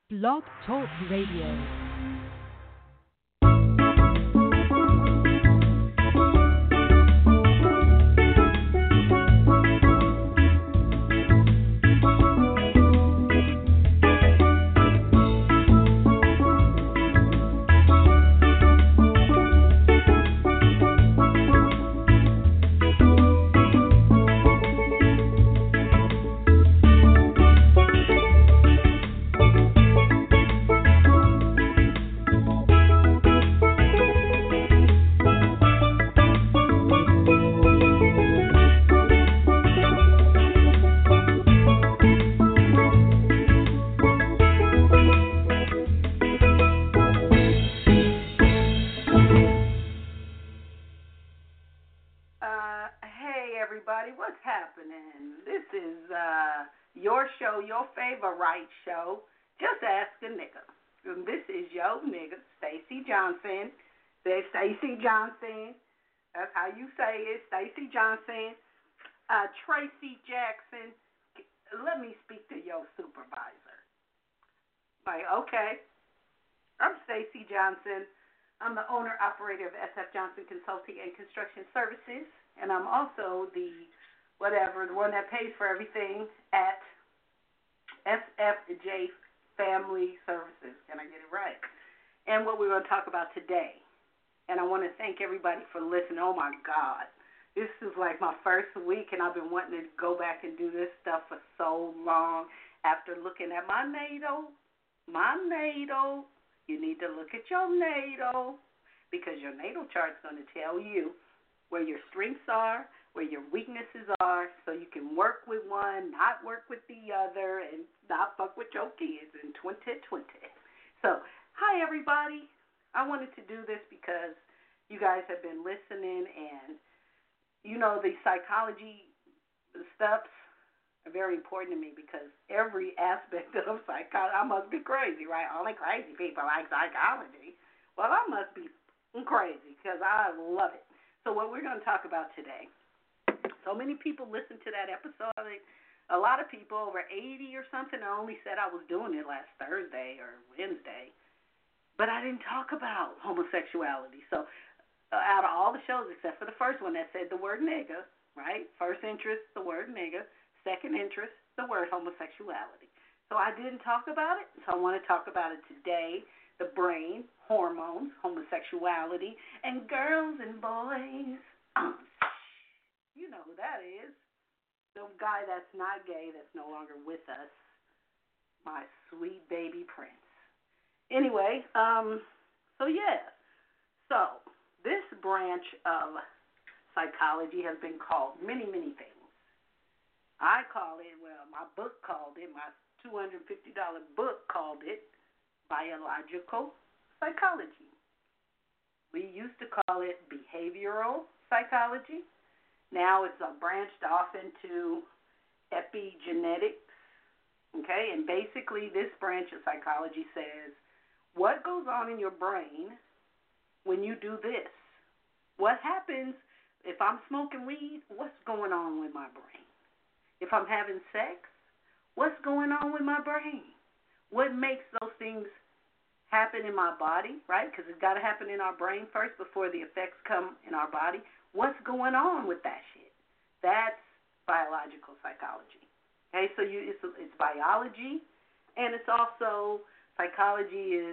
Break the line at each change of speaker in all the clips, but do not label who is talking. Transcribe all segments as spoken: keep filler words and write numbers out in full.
Blog Talk Radio.
Right show, Just Ask a Nigga. And this is yo nigga, Stacy Johnson. There's Stacy Johnson. That's how you say it, Stacy Johnson. Uh, Tracy Jackson. Let me speak to your supervisor. Like, okay, I'm Stacy Johnson. I'm the owner operator of S F Johnson Consulting and Construction Services, and I'm also the whatever, the one that pays for everything at S F J Family Services. Can I get it right? And what we're going to talk about today. And I want to thank everybody for listening. Oh, my God. This is like my first week, and I've been wanting to go back and do this stuff for so long. After looking at my natal, my natal, you need to look at your natal, because your natal chart's going to tell you where your strengths are, where your weaknesses are, so you can work with one, not work with the other, and not fuck with your kids in twenty twenty. So, hi everybody. I wanted to do this because you guys have been listening, and you know the psychology stuffs are very important to me, because every aspect of psychology, I must be crazy, right? Only crazy people like psychology. Well, I must be crazy, because I love it. So what we're going to talk about today, so many people listened to that episode. A lot of people, over eighty or something, only said I was doing it last Thursday or Wednesday. But I didn't talk about homosexuality. So uh, out of all the shows, except for the first one that said the word nigga, right? First interest, the word nigga. Second interest, the word homosexuality. So I didn't talk about it, so I want to talk about it today. The brain, hormones, homosexuality, and girls and boys. You know who that is. The guy that's not gay, that's no longer with us. My sweet baby prince. Anyway, um, so yeah. So, this branch of psychology has been called many, many things. I call it, well, my book called it, my two hundred fifty dollars book called it biological psychology. We used to call it behavioral psychology. Now it's uh, branched off into epigenetics, okay? And basically this branch of psychology says, what goes on in your brain when you do this? What happens if I'm smoking weed? What's going on with my brain? If I'm having sex, what's going on with my brain? What makes those things happen in my body, right? Because it's got to happen in our brain first before the effects come in our body. What's going on with that shit? That's biological psychology. Okay, so you it's, it's biology, and it's also, psychology is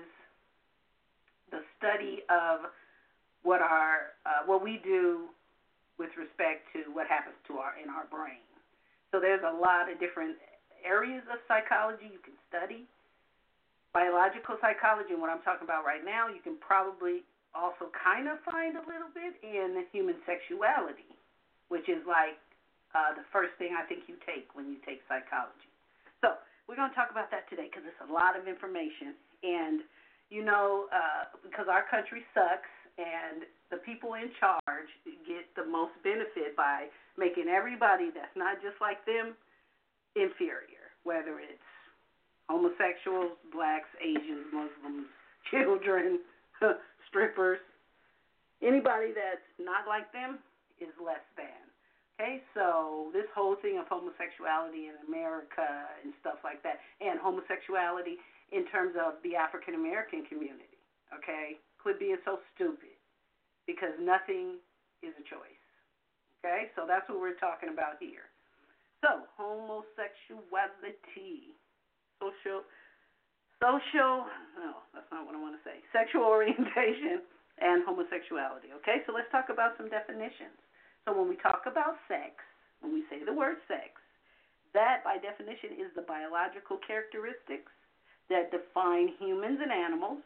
the study of what our uh, what we do with respect to what happens to our in our brain. So there's a lot of different areas of psychology you can study. Biological psychology, and what I'm talking about right now, you can probably also kind of find a little bit in human sexuality, which is like uh, the first thing I think you take when you take psychology. So we're going to talk about that today, because it's a lot of information. And, you know, uh, because our country sucks, and the people in charge get the most benefit by making everybody that's not just like them inferior, whether it's homosexuals, blacks, Asians, Muslims, children, strippers. Anybody that's not like them is less than. Okay, so this whole thing of homosexuality in America and stuff like that, and homosexuality in terms of the African American community, okay, quit being so stupid because nothing is a choice. Okay, so that's what we're talking about here. So, homosexuality, social, social, no, that's not what I want to say, sexual orientation and homosexuality. Okay, so let's talk about some definitions. So when we talk about sex, when we say the word sex, that by definition is the biological characteristics that define humans and animals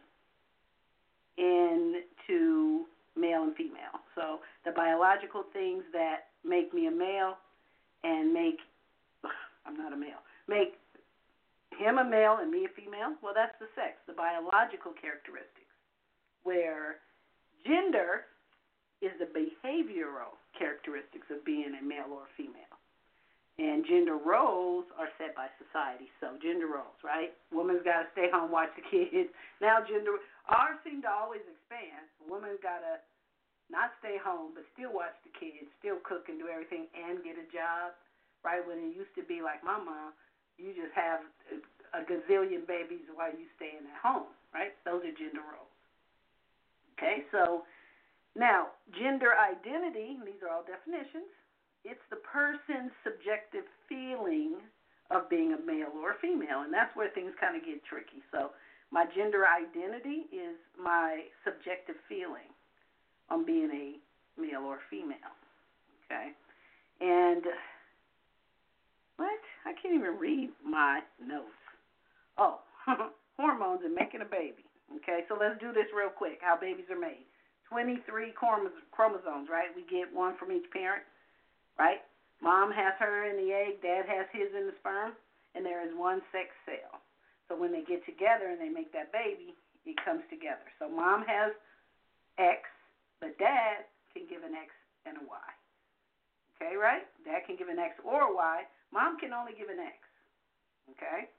into male and female. So the biological things that make me a male and make, I'm not a male, make him a male and me a female, well, that's the sex, the biological characteristics, where gender is the behavioral characteristics of being a male or a female. And gender roles are set by society. So gender roles, right? Woman's got to stay home, watch the kids. Now gender, ours seem to always expand. Woman's got to not stay home, but still watch the kids, still cook and do everything and get a job, right? When it used to be like my mom, you just have a gazillion babies while you staying at home, right? Those are gender roles. Okay, so now, gender identity, these are all definitions, it's the person's subjective feeling of being a male or a female, and that's where things kind of get tricky. So my gender identity is my subjective feeling on being a male or female, okay? And what? I can't even read my notes. Oh, hormones and making a baby, okay? So let's do this real quick, how babies are made. twenty-three chromosomes, right? We get one from each parent, right? Mom has her in the egg, dad has his in the sperm, and there is one sex cell. So when they get together and they make that baby, it comes together. So mom has X, but dad can give an X and a Y. Okay, right? Dad can give an X or a Y. Mom can only give an X. Okay?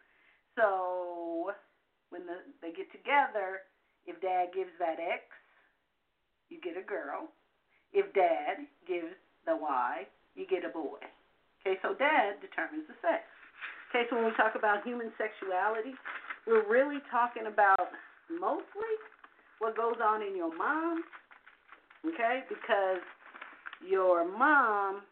So when the, they get together, if dad gives that X, you get a girl. If dad gives the Y, you get a boy. Okay, so dad determines the sex. Okay, so when we talk about human sexuality, we're really talking about mostly what goes on in your mom, okay, because your mom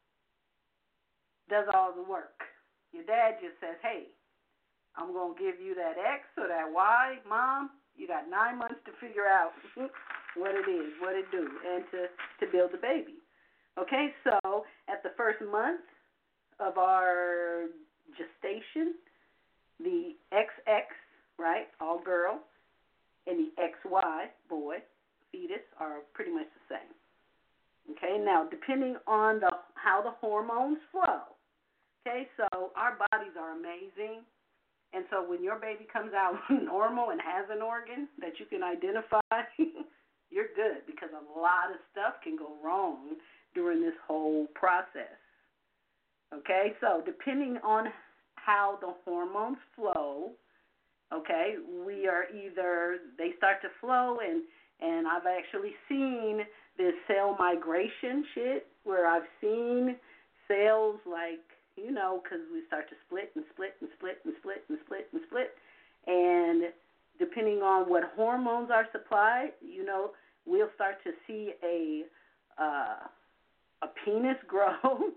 does all the work. Your dad just says, hey, I'm going to give you that X or that Y, mom. You got nine months to figure out what it is, what it do, and to, to build the baby. Okay, so at the first month of our gestation, the X X, right, all girl, and the X Y, boy, fetus, are pretty much the same. Okay, now depending on the how the hormones flow, okay, so our bodies are amazing. And so when your baby comes out normal and has an organ that you can identify, you're good, because a lot of stuff can go wrong during this whole process. Okay, so depending on how the hormones flow, okay, we are either, they start to flow, and, and I've actually seen this cell migration shit where I've seen cells like, you know, because we start to split and split and split and split and split and split. And depending on what hormones are supplied, you know, we'll start to see a uh, a penis grow,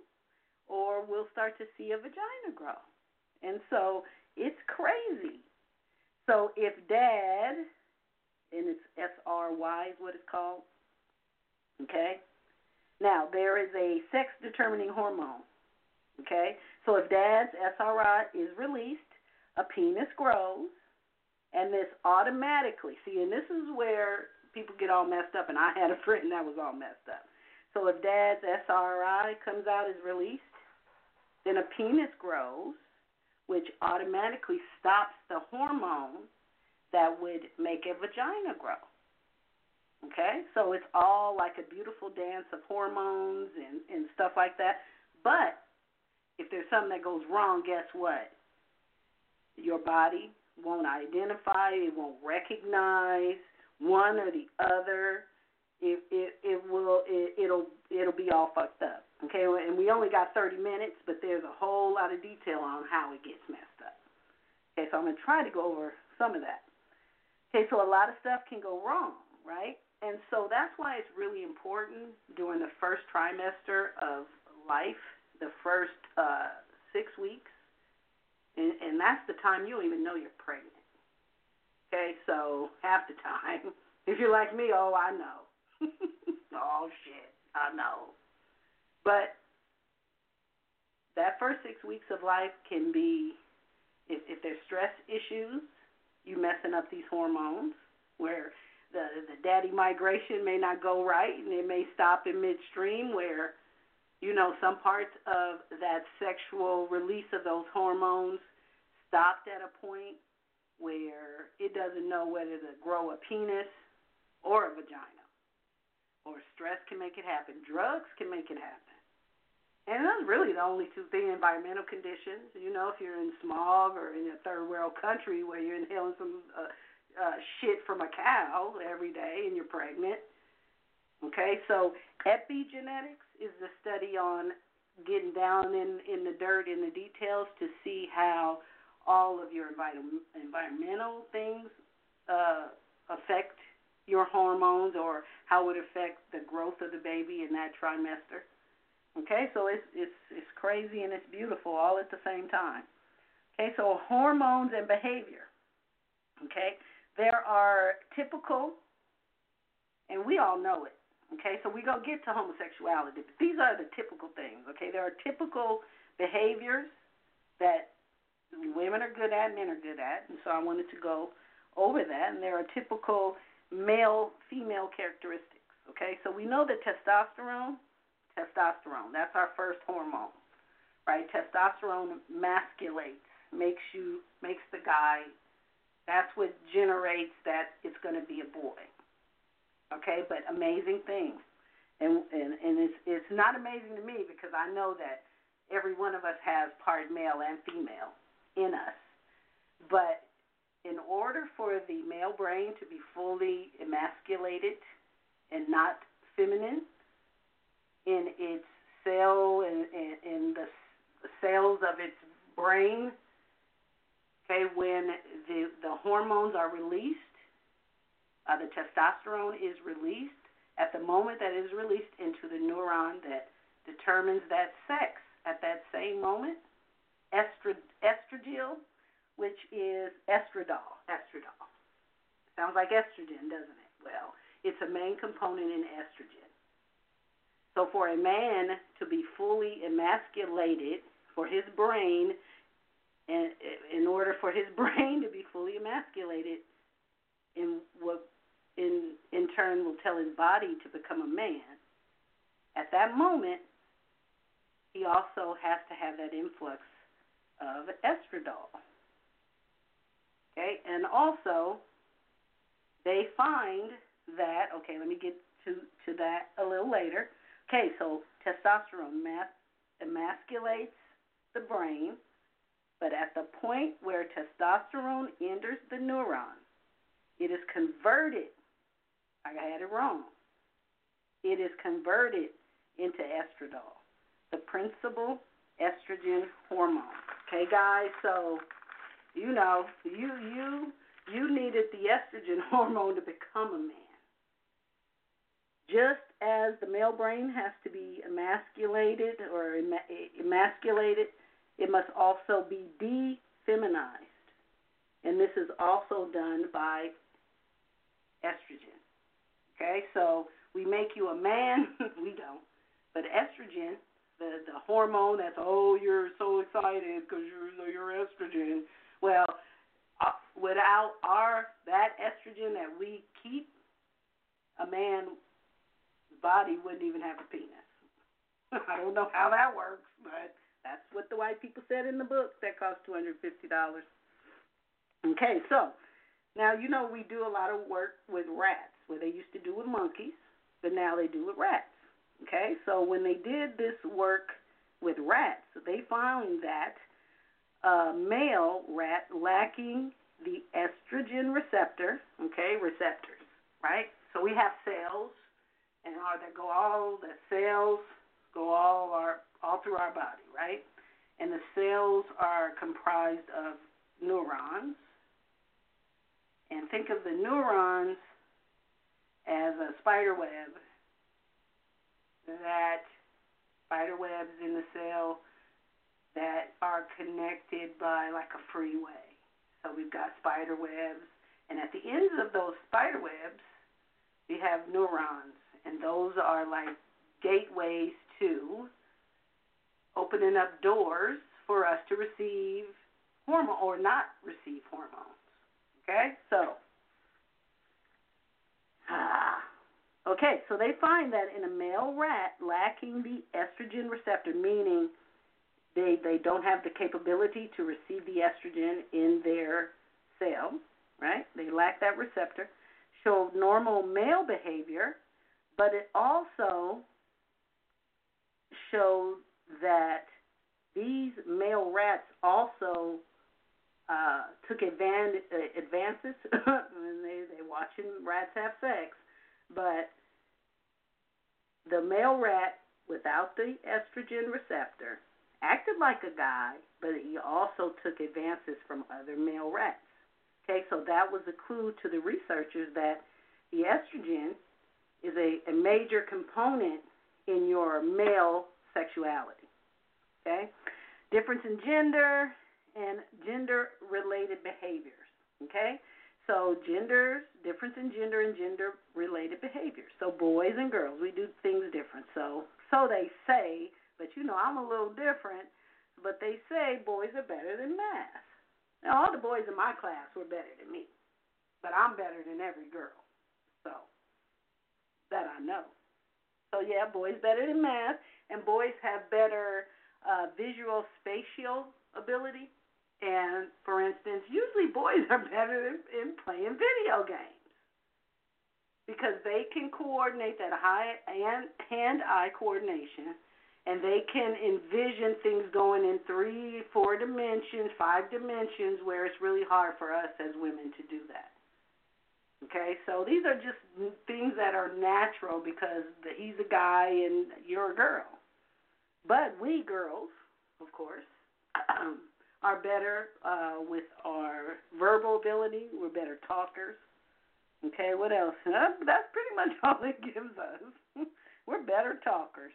or we'll start to see a vagina grow. And so it's crazy. So if dad, and it's S R Y is what it's called, okay? Now, there is a sex-determining hormone. Okay, so if dad's S R I is released, a penis grows, and this automatically, see, and this is where people get all messed up, and I had a friend that was all messed up. So if dad's S R I comes out, is released, then a penis grows, which automatically stops the hormone that would make a vagina grow. Okay, so it's all like a beautiful dance of hormones and, and stuff like that. But if there's something that goes wrong, guess what? Your body won't identify, it won't recognize one or the other. It it, it will it, it'll it'll be all fucked up. Okay, and we only got thirty minutes, but there's a whole lot of detail on how it gets messed up. Okay, so I'm going to try to go over some of that. Okay, so a lot of stuff can go wrong, right? And so that's why it's really important during the first trimester of life, the first uh, six weeks, and, and that's the time you don't even know you're pregnant. Okay, so half the time, if you're like me, oh, I know. Oh, shit, I know. But that first six weeks of life can be, if, if there's stress issues, you messing up these hormones, where the, the daddy migration may not go right, and it may stop in midstream, where, you know, some parts of that sexual release of those hormones stopped at a point where it doesn't know whether to grow a penis or a vagina. Or stress can make it happen. Drugs can make it happen. And those are really the only two things, environmental conditions. You know, if you're in smog or in a third world country where you're inhaling some uh, uh, shit from a cow every day and you're pregnant. Okay, so epigenetics is the study on getting down in, in the dirt, in the details, to see how all of your envi- environmental things uh, affect your hormones, or how it affects the growth of the baby in that trimester. Okay, so it's it's it's crazy and it's beautiful all at the same time. Okay, so hormones and behavior. Okay, there are typical, and we all know it. Okay, so we're going to get to homosexuality, but these are the typical things. Okay, there are typical behaviors that women are good at, men are good at, and so I wanted to go over that. And there are typical male-female characteristics. Okay, so we know that testosterone, testosterone, that's our first hormone, right? Testosterone emasculates, makes you, makes the guy, that's what generates that it's going to be a boy. Okay, but amazing thing. And, and, and it's, it's not amazing to me because I know that every one of us has part male and female in us. But in order for the male brain to be fully emasculated and not feminine in its cell and in, in the cells of its brain, okay, when the, the hormones are released, uh, the testosterone is released, at the moment that is released into the neuron that determines that sex, at that same moment, estro- estradiol, which is estradiol. Estradiol. Sounds like estrogen, doesn't it? Well, it's a main component in estrogen. So for a man to be fully emasculated, for his brain, and in order for his brain to be fully emasculated, in what in in turn will tell his body to become a man, at that moment, he also has to have that influx of estradiol. Okay, and also, they find that, okay, let me get to, to that a little later. Okay, so testosterone mas- emasculates the brain, but at the point where testosterone enters the neuron, it is converted, I had it wrong, it is converted into estradiol, the principal estrogen hormone. Okay, guys, so you know, you you you needed the estrogen hormone to become a man. Just as the male brain has to be emasculated or emasculated, it must also be defeminized. And this is also done by estrogen. Okay, so we make you a man, we don't. But estrogen, the, the hormone that's, oh, you're so excited because you're, you're estrogen. Well, uh, without our that estrogen that we keep, a man's body wouldn't even have a penis. I don't know how that works, but that's what the white people said in the book. That cost two hundred fifty dollars. Okay, so now you know we do a lot of work with rats, where they used to do with monkeys, but now they do with rats. Okay, so when they did this work with rats, they found that a male rat lacking the estrogen receptor, okay, receptors, right? So we have cells, and are there go all the cells go all our all through our body, right? And the cells are comprised of neurons. And think of the neurons as a spider web. That spider webs in the cell that are connected by like a freeway. So we've got spider webs, and at the ends of those spider webs, we have neurons, and those are like gateways to opening up doors for us to receive hormone or not receive hormones. Okay, so ah, okay, so they find that in a male rat lacking the estrogen receptor, meaning they they don't have the capability to receive the estrogen in their cell, right? They lack that receptor. Showed normal male behavior, but it also showed that these male rats also uh, took advan- uh, advances when they they watching rats have sex, but the male rat without the estrogen receptor acted like a guy, but he also took advances from other male rats. Okay, so that was a clue to the researchers that the estrogen is a, a major component in your male sexuality. Okay, difference in gender and gender-related behaviors. Okay, so genders, difference in gender and gender-related behaviors. So boys and girls, we do things different. So so they say, but you know I'm a little different. But they say boys are better than math. Now, all the boys in my class were better than me, but I'm better than every girl. So that I know. So yeah, boys better than math, and boys have better uh, visual spatial ability. And for instance, usually boys are better in, in playing video games because they can coordinate that high and hand-eye coordination, and they can envision things going in three, four dimensions, five dimensions, where it's really hard for us as women to do that. Okay, so these are just things that are natural because he's a guy and you're a girl. But we girls, of course, are better uh, with our verbal ability. We're better talkers. Okay, what else? Uh, that's pretty much all it gives us. We're better talkers.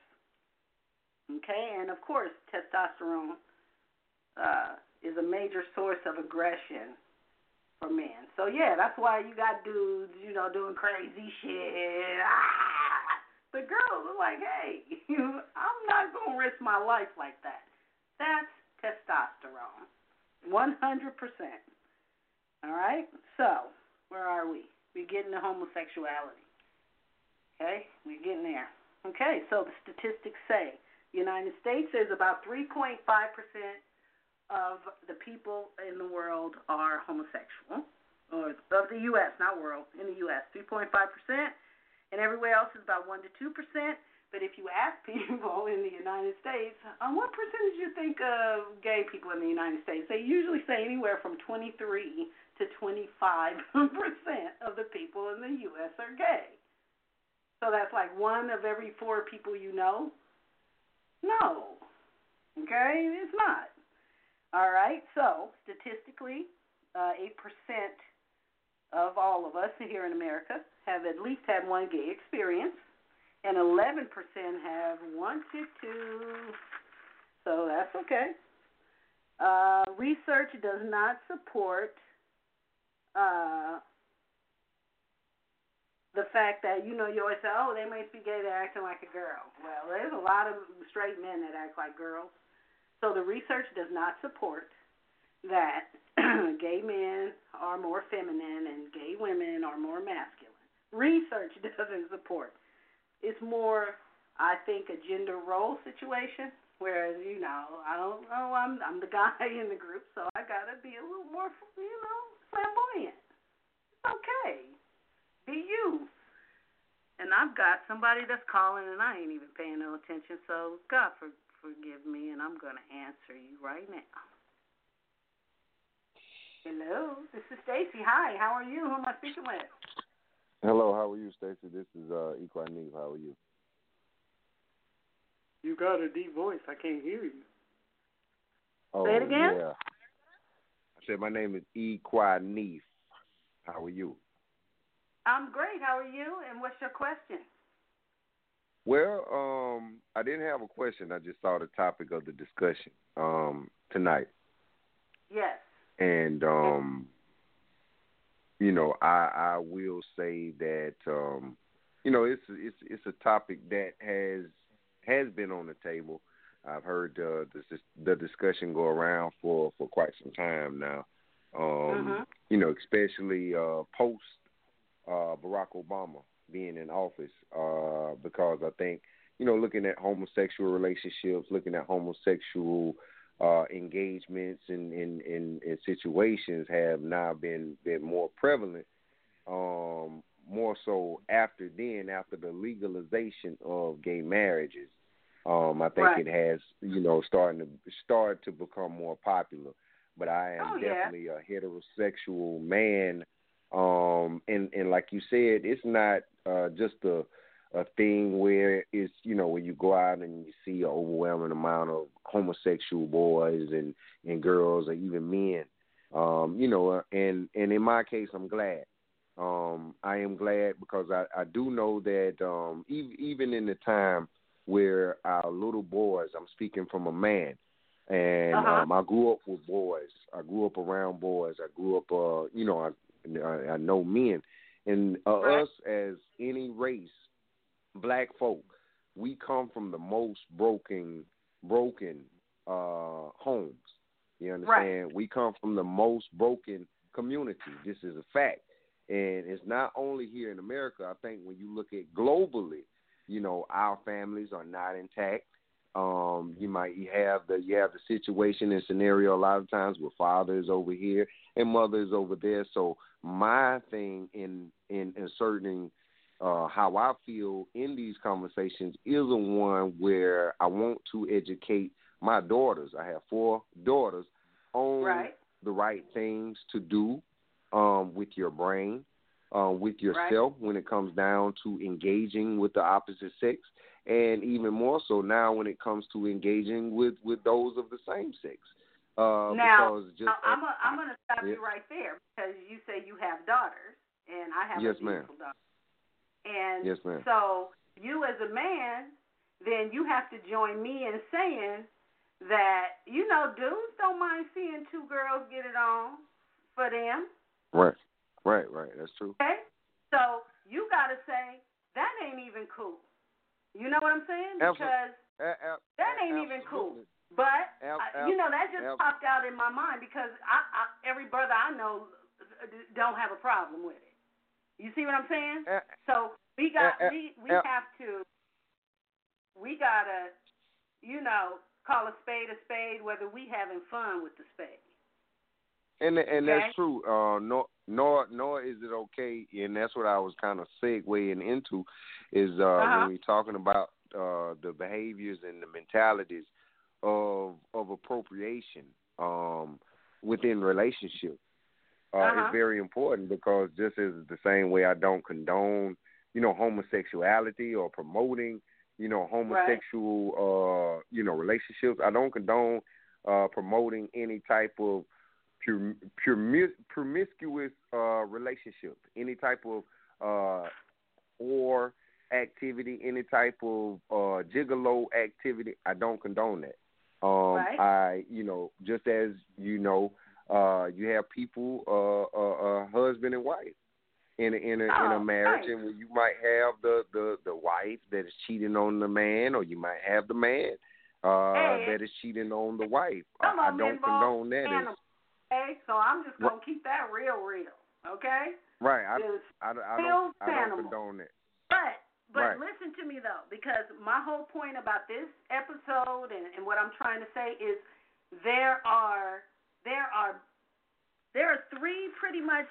Okay, and of course, testosterone uh, is a major source of aggression for men. So yeah, that's why you got dudes, you know, doing crazy shit. Ah! But girls are like, hey, I'm not gonna risk my life like that. That's testosterone, one hundred percent. All right. So where are we? We're getting to homosexuality. Okay, we're getting there. Okay, so the statistics say the United States, there's about three point five percent of the people in the world are homosexual, or of the U S, not world, in the U S, three point five percent, and everywhere else is about one to two percent. But if you ask people in the United States, on what percentage do you think of gay people in the United States, they usually say anywhere from twenty-three to twenty-five percent of the people in the U S are gay. So that's like one of every four people you know. No. Okay? It's not. All right? So, statistically, uh, eight percent of all of us here in America have at least had one gay experience, and eleven percent have wanted to. So, that's okay. Uh, research does not support uh, the fact that, you know, you always say, oh, they might be gay, they're acting like a girl. Well, there's a lot of straight men that act like girls. So the research does not support that gay men are more feminine and gay women are more masculine. Research doesn't support. It's more, I think, a gender role situation, whereas, you know, I don't know, I'm, I'm the guy in the group, so I got to be a little more, you know, flamboyant. It's okay. Be you. And I've got somebody that's calling and I ain't even paying no attention, so God for, forgive me, and I'm going to answer you right now. Hello, this is Stacy. Hi, how are you? Who am I speaking with?
Hello, how are you, Stacy? This is uh, Equine Neve. How are you?
You got a deep voice. I can't hear you.
Oh,
Say it again?
Yeah. I said, my name is E. Neef. How are you?
I'm great. How are you? And what's your question?
Well, um, I didn't have a question. I just saw the topic of the discussion um, tonight.
Yes.
And, um, you know, I, I will say that, um, you know, it's, it's, it's a topic that has has been on the table. I've heard uh, the, the discussion go around for, for quite some time now, um,
mm-hmm.
you know, especially uh, post uh, Barack Obama being in office, uh, because I think, you know, looking at homosexual relationships, looking at homosexual uh, engagements and in, in, in situations have now been, been more prevalent, um, more so after then, after the legalization of gay marriages. Um, I think
right.
it has, you know, starting to start to become more popular. But I am
oh, yeah.
definitely a heterosexual man. Um, and, and like you said, it's not uh, just a a thing where it's, you know, when you go out and you see an overwhelming amount of homosexual boys and, and girls or even men. Um, you know, and, and in my case, I'm glad. Um, I am glad because I, I do know that um, even, even in the time where our little boys, I'm speaking from a man, and
uh-huh.
um, I grew up with boys. I grew up around boys. I grew up, uh, you know, I, I, I know men. And uh,
right.
us as any race, black folk, we come from the most broken, broken uh, homes. You understand?
Right.
We come from the most broken community. This is a fact. And it's not only here in America. I think when you look at globally, you know, our families are not intact. Um, you might have the you have the situation and scenario a lot of times where father is over here and mother is over there. So my thing in in inserting uh, how I feel in these conversations is a one where I want to educate my daughters. I have four daughters on
right.
the right things to do um, with your brain, uh, with yourself
right.
when it comes down to engaging with the opposite sex, and even more so now when it comes to engaging with, with those of the same sex. Uh,
now,
because just
I'm a, I'm going to stop
yeah.
you right there because you say you have daughters, and I have
yes,
a beautiful
ma'am.
daughter. And
yes, ma'am.
so you as a man, then you have to join me in saying that, you know, dudes don't mind seeing two girls get it on for them.
Right, right, right. That's true.
Okay? So you got to say, that ain't even cool. You know what I'm saying? Because
a- a-
that ain't
absolutely.
even cool. But,
Ab-
I, you know, that just
ab-
popped out in my mind because I, I, every brother I know don't have a problem with it. You see what I'm saying?
a-
so we got,
a-
we, we
a-
have to, we got to, you know, call a spade a spade whether we having fun with the spade.
And and
okay?
that's true. Uh, nor nor nor is it okay, and that's what I was kind of segueing into, is uh,
uh-huh.
when we're talking about uh, the behaviors and the mentalities of of appropriation um, within relationships. Uh,
uh-huh.
It's very important because just as the same way I don't condone, you know, homosexuality or promoting, you know, homosexual, right. uh, you know, relationships. I don't condone uh, promoting any type of pure, pure, promiscuous uh, relationship, any type of uh, or activity, any type of uh, gigolo activity. I don't condone that. Um,
right.
I, you know, just as you know, uh, you have people, uh, uh, uh, husband and wife, in a, in a
oh,
in a marriage,
right.
and you might have the, the, the wife that is cheating on the man, or you might have the man uh,
hey,
that is cheating on the wife.
Some
I,
of
I
them
don't condone that.
Animals, okay, so I'm just gonna keep that real, real. Okay.
Right. I, I, I don't. I don't condone that.
But but
right.
listen to me though, because my whole point about this episode and, and what I'm trying to say is there are there are there are three pretty much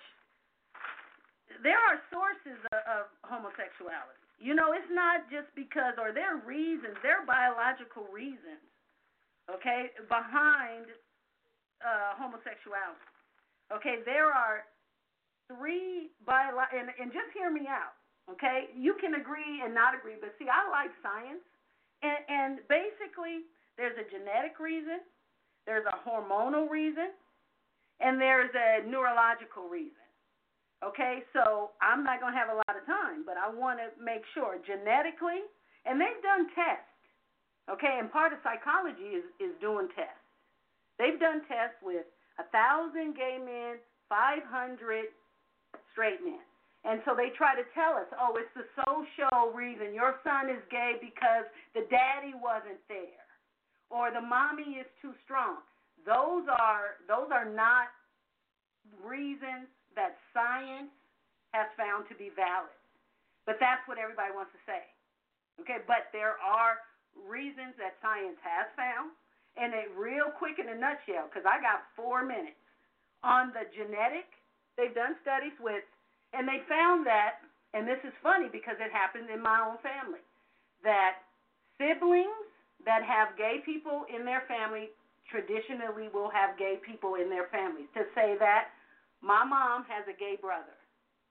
there are sources of, of homosexuality. You know, it's not just because, or there are reasons, there are biological reasons, okay, behind uh, homosexuality. Okay, there are three bio, and, and just hear me out, okay? You can agree and not agree, but see, I like science, And, and basically, there's a genetic reason, there's a hormonal reason, and there's a neurological reason. Okay, so I'm not going to have a lot of time, but I want to make sure genetically, and they've done tests, okay, and part of psychology is, is doing tests. They've done tests with one thousand gay men, five hundred straight men. And so they try to tell us, oh, it's the social reason. Your son is gay because the daddy wasn't there, or the mommy is too strong. Those are those are not reasons that science has found to be valid. But that's what everybody wants to say. Okay, but there are reasons that science has found, and it real quick in a nutshell, because I got four minutes. On the genetic, they've done studies with, and they found that, and this is funny because it happened in my own family, that siblings that have gay people in their family traditionally will have gay people in their families. To say that my mom has a gay brother.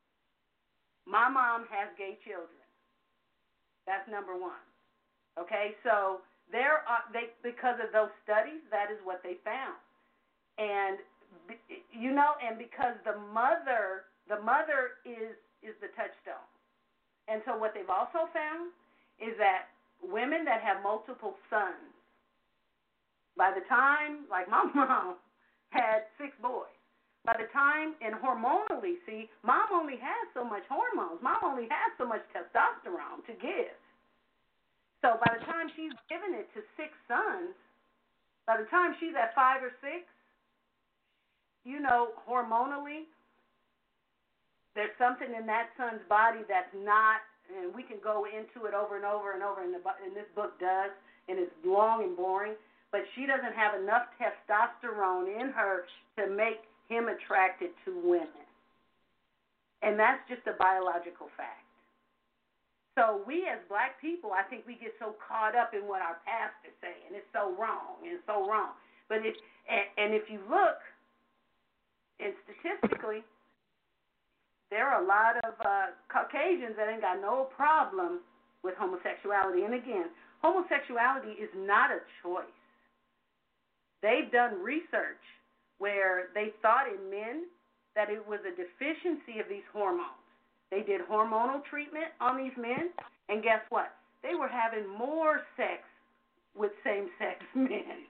My mom has gay children. That's number one. Okay, so there are they because of those studies, that is what they found. And you know, and because the mother, the mother is is the touchstone. And so what they've also found is that women that have multiple sons, by the time, like my mom had six boys, by the time, and hormonally, see, mom only has so much hormones. Mom only has so much testosterone to give. So by the time she's given it to six sons, by the time she's at five or six, you know, hormonally, there's something in that son's body that's not, and we can go into it over and over and over, and, the, and this book does, and it's long and boring, but she doesn't have enough testosterone in her to make him attracted to women. And that's just a biological fact. So we as black people, I think we get so caught up in what our pastors say, and it's so wrong, and it's so wrong. But if, and, and if you look, and statistically, there are a lot of uh, Caucasians that ain't got no problem with homosexuality. And again, homosexuality is not a choice. They've done research where they thought in men that it was a deficiency of these hormones. They did hormonal treatment on these men, and guess what? They were having more sex with same-sex men.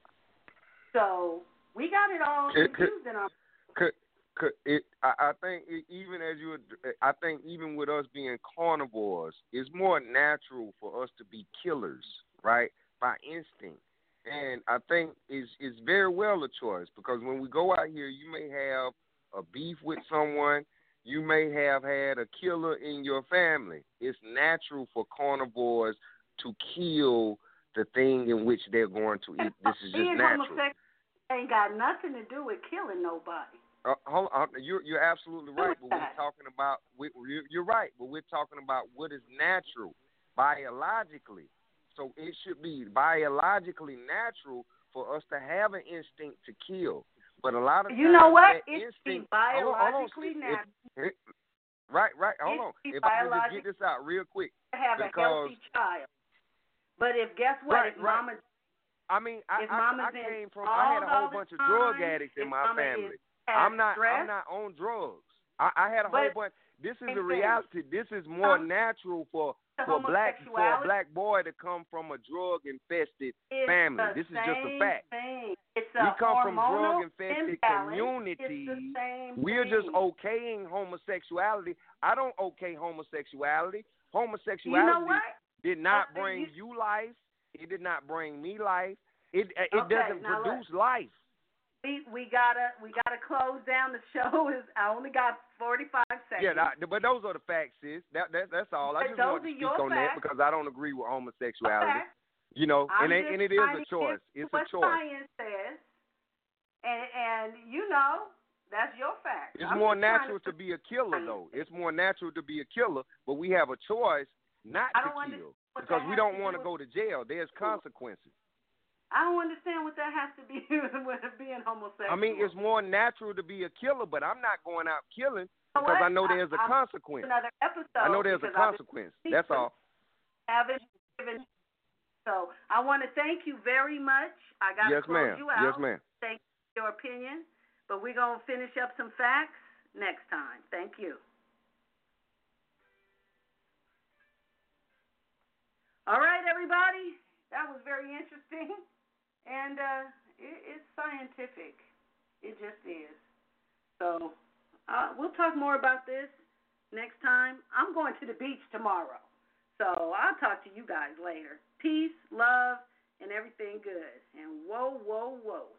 So we got it all
It
confused
could,
in our...
Could, could it, I, I think it, even as you, I think even with us being carnivores, it's more natural for us to be killers, right, by instinct. And I think it's, it's very well a choice, because when we go out here, you may have a beef with someone, you may have had a killer in your family. It's natural for carnivores to kill the thing in which they're going to eat. This is just
Being
natural.
homosexual ain't got nothing to do with killing nobody.
Uh, hold on, you're you're absolutely right, but we're talking about we, you're right, but we're talking about what is natural biologically. So it should be biologically natural for us to have an instinct to kill. But a lot of
you
times
know what?
that
It's
instinct,
biologically
hold on, hold on.
natural.
If, if, right, right. Hold on. If I can just get this out real quick,
to have
because,
a healthy child. But if guess what?
Right,
if
right.
mama,
I mean, I,
if
I, I came from. I had a whole bunch of drug addicts in my family. I'm not.
Stress,
I'm not on drugs. I, I had a whole bunch. This is a reality. This is more um, natural for for black for a black boy to come from a drug infested family. This is just a fact.
Thing. It's
we
a
come from drug
imbalance.
infested communities. We're
thing.
just okaying homosexuality. I don't okay homosexuality. Homosexuality
you know what?
did not
okay,
bring
you...
you life. It did not bring me life. It it
okay,
doesn't produce
look.
life.
We we gotta we gotta close down the show. Is I only got forty-five seconds.
Yeah, that, but those are the facts, sis. That, that that's all. I
but
just want to speak on
facts.
that because I don't agree with homosexuality.
Okay.
You know,
I'm
and it, and it is a choice. It's
what
a choice.
Science says, and and you know that's your fact.
It's
I'm
more
to...
natural to be a killer, though. It's more natural to be a killer, but we have a choice not
to
kill because we don't want to go to jail. There's consequences.
I don't understand what that has to be with being homosexual.
I mean, it's more natural to be a killer, but I'm not going out killing because
what?
I know there's a
I,
consequence.
Another episode.
I know there's a consequence. That's all.
Haven't given So I want to thank you very much. I got to
yes,
close
ma'am.
you out.
Yes, ma'am.
Thank you for your opinion. But we're going to finish up some facts next time. Thank you. All right, everybody. That was very interesting. And uh, it, it's scientific. It just is. So uh, we'll talk more about this next time. I'm going to the beach tomorrow. So I'll talk to you guys later. Peace, love, and everything good. And whoa, whoa, whoa.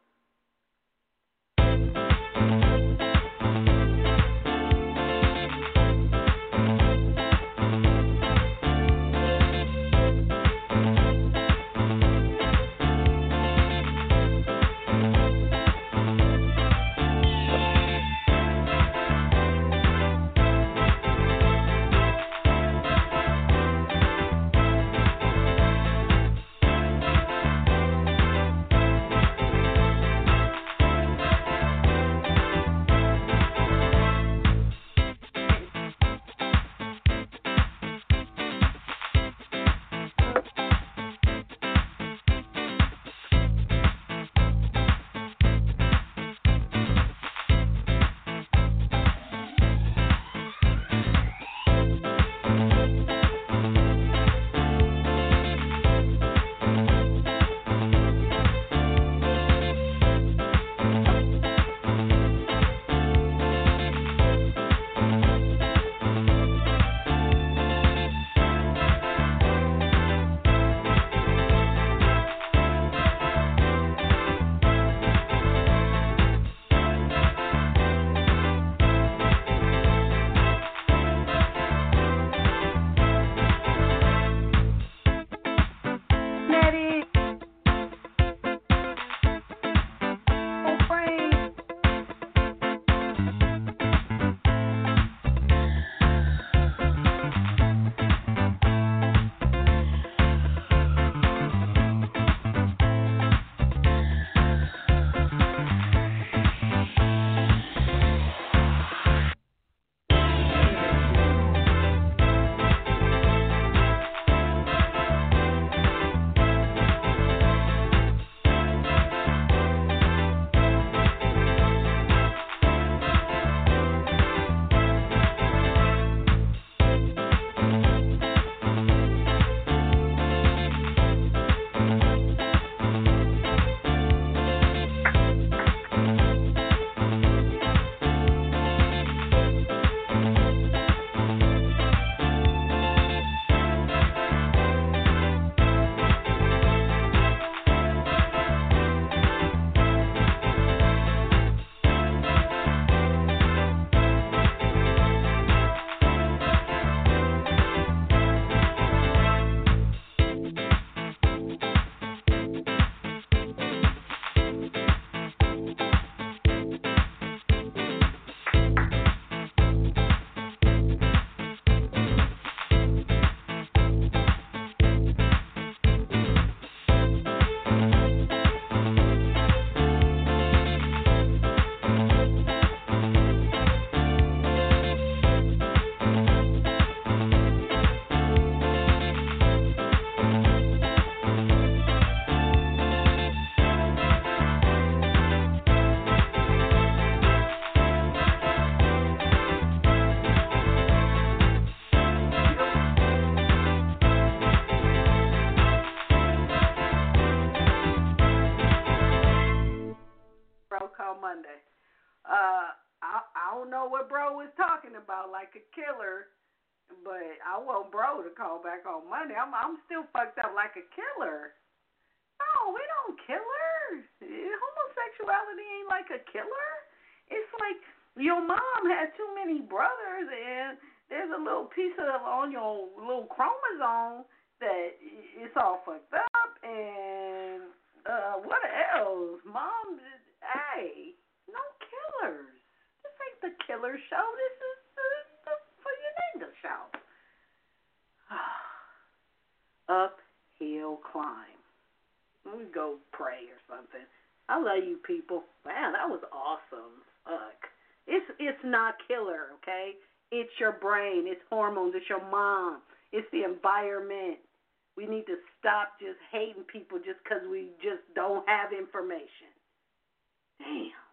Monday. Uh, I, I don't know what bro was talking about, like a killer, but I want bro to call back on Monday. I'm I'm still fucked up like a killer. No, we don't killer. Homosexuality ain't like a killer. It's like your mom had too many brothers, and there's a little piece of on your little chromosome that it's all fucked up. And uh, what else? Mom, hey, no killers. This ain't the killer show. This is the, the for your nigga show. Uphill climb. Let me go pray or something. I love you people. Wow, that was awesome. Fuck. It's it's not killer, okay? It's your brain. It's hormones. It's your mom. It's the environment. We need to stop just hating people just because we just don't have information. Damn.